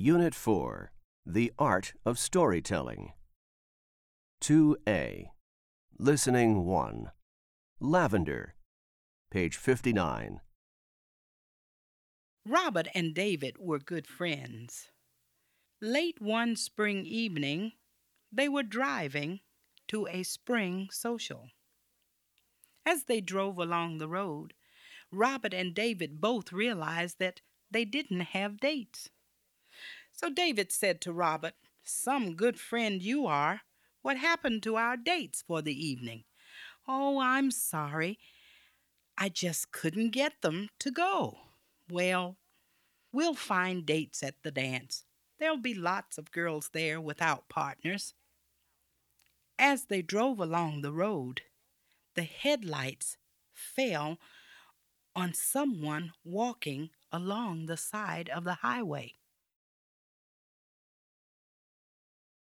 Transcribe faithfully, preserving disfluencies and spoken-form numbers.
Unit four, The Art of Storytelling. two A. Listening one. Lavender. Page fifty-nine. Robert and David were good friends. Late one spring evening, they were driving to a spring social. As they drove along the road, Robert and David both realized that they didn't have dates. So David said to Robert, "Some good friend you are. What happened to our dates for the evening?" "Oh, I'm sorry. I just couldn't get them to go." "Well, we'll find dates at the dance. There'll be lots of girls there without partners." As they drove along the road, the headlights fell on someone walking along the side of the highway.